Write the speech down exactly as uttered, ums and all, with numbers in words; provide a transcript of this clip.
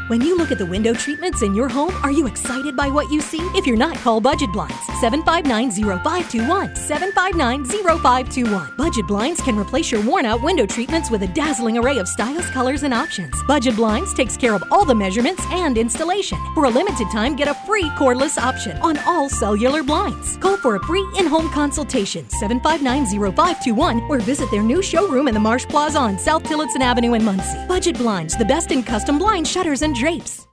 When you look at the window treatments in your home, are you excited by what you see? If you're not, call Budget Blinds, seven five nine, zero five two one, seven five nine, zero five two one. Budget Blinds can replace your worn-out window treatments with a dazzling array of styles, colors, and options. Budget Blinds takes care of all the measurements and installation. For a limited time, get a free cordless option on all cellular blinds. Call for a free in-home consultation, seven five nine, zero five two one, or visit their new showroom in the Marsh Plaza on South Tillotson Avenue in Muncie. Budget Blinds, the best in custom blinds, shutters, and drapes.